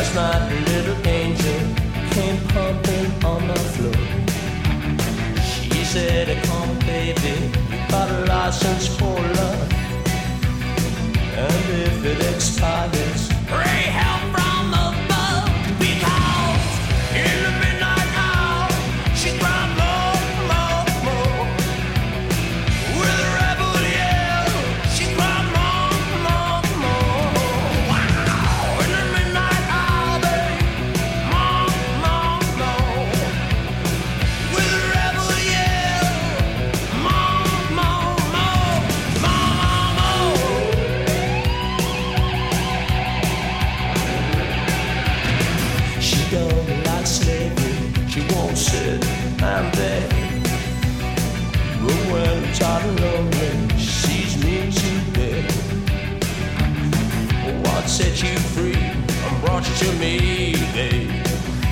Last night a little angel came pumping on the floor. She said, come on baby, you got a license for love. And if it expires, pray help from above. Because in the midnight hour, she cried more, more, more. With a rebel yell, she cried more, more, more. Wow! In the midnight hour, babe, more, more, more. With a rebel yell, more, more, more, more, more. She don't like slavery, she won't sit and beg. But when I'm tired and lonely, she sees me today. What set you free and brought you to me, babe?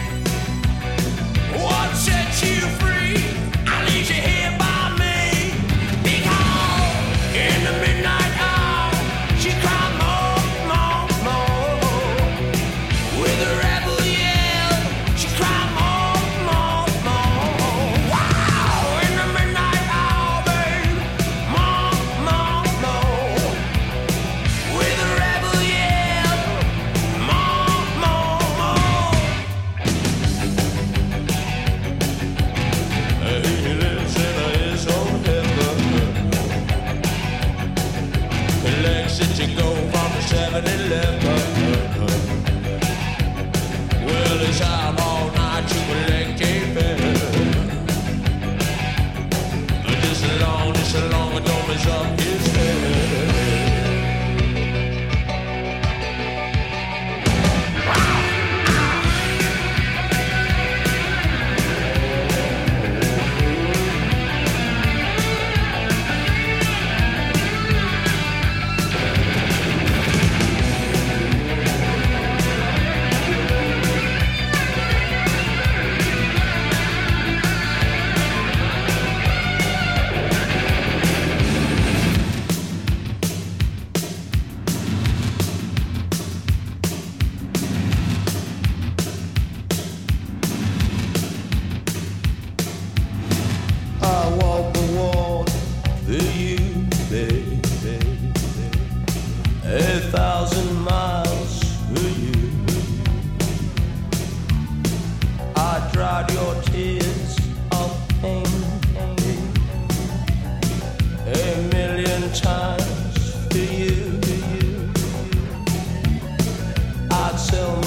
What set you free? I leave you here by me. Because in the midnight hour, she cried more, more, more. With a rebel yell, she cried more, more, more. Wow! In the midnight hour, babe, more, more, more. With a rebel yell, more, more, more. He lives in his own heaven. Elections to go from the 7-Eleven. Well, he's out all night to collect a fare. Just a long, it don't mess up his head. I walk the wall for you, baby. 1,000 miles for you. I dried your tears of pain 1,000,000 times for you. I'd sell